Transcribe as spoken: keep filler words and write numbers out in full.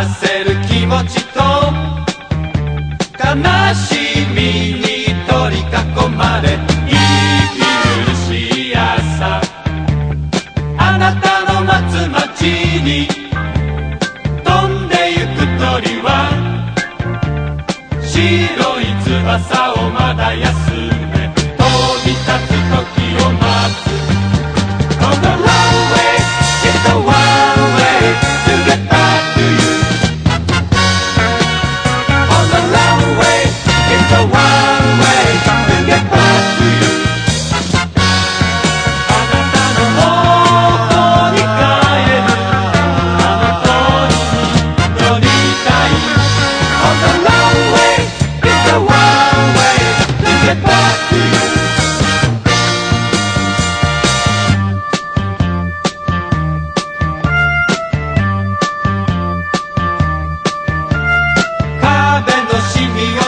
焦る気持ちと悲しみに取り囲まれ息苦しい朝、あなたの待つ街に飛んでゆく鳥は白い翼をまだ休め、飛び立つ時を待つ。 On the runway, it's the one way to get back to you. On the runway, it's the one way to get back to you. あなたの元に帰れるあの鳥に乗りたい。 On the runway, it's the one way to get back to you. 壁のシミを